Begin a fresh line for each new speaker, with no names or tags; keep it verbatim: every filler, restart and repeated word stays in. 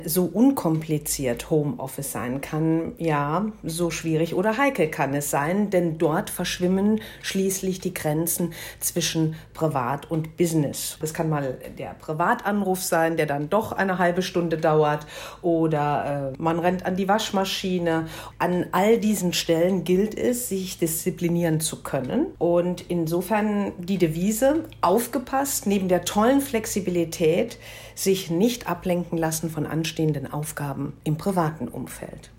So unkompliziert Homeoffice sein kann, ja, so schwierig oder heikel kann es sein, denn dort verschwimmen schließlich die Grenzen zwischen Privat und Business. Es kann mal der Privatanruf sein, der dann doch eine halbe Stunde dauert, oder äh, man rennt an die Waschmaschine. An all diesen Stellen gilt es, sich disziplinieren zu können, und insofern die Devise: aufgepasst, neben der tollen Flexibilität sich nicht ablenken lassen von anstehenden Aufgaben im privaten Umfeld.